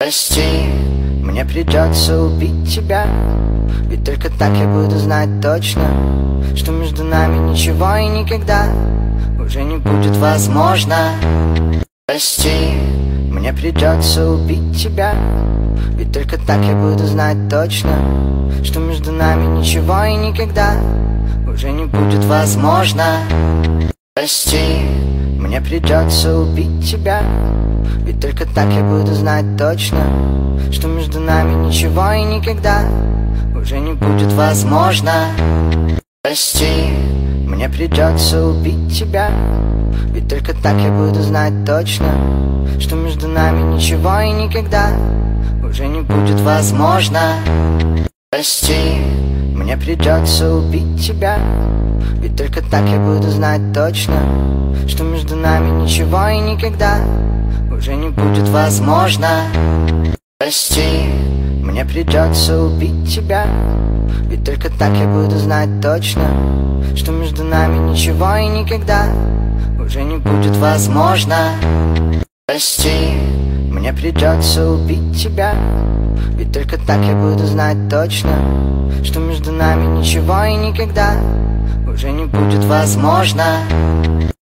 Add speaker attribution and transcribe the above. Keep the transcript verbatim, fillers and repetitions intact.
Speaker 1: Прости, мне придется убить тебя, ведь только так я буду знать точно, что между нами ничего и никогда уже не будет возможно. Прости, мне придется убить тебя, ведь только так я буду знать точно, что между нами ничего и никогда уже не будет возможно. Прости, мне придется убить тебя, ведь только так я буду знать точно, что между нами ничего и никогда уже не будет возможно. Прости, мне придется убить тебя, ведь только так я буду знать точно, что между нами ничего и никогда уже не будет возможно. Прости, мне придется убить тебя, ведь только так я буду знать точно, что между нами ничего и никогда уже не будет возможно. Прости, мне придется убить тебя, ведь только так я буду знать точно, что между нами ничего и никогда уже не будет возможно. Прости, мне придется убить тебя, ведь только так я буду знать точно, что между нами ничего и никогда уже не будет возможно.